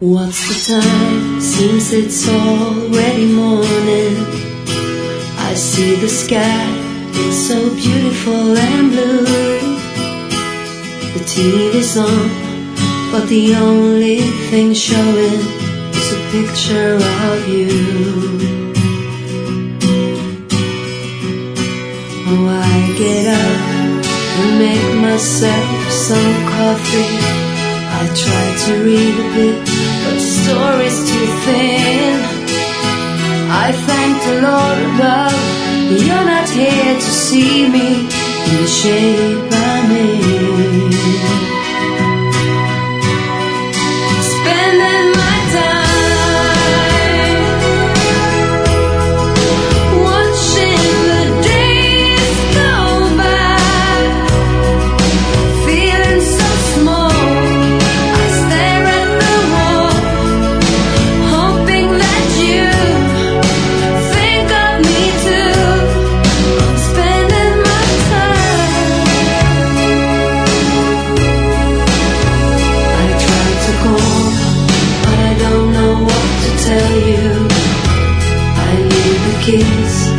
What's the time? Seems it's already morning. I see the sky, it's so beautiful and blue. The TV's on, but the only thing showing is a picture of you. Oh, I get up and make myself some coffee. I try to read a bit, but the story's too thin. I thank the Lord above, you're not here to see me in the shape I'm in. Spending my time watching the days go by, feeling so small. I stare at the wall, hoping that you think of me too. Spending my time. I try to call, but I don't know what to tell you. I leave the keys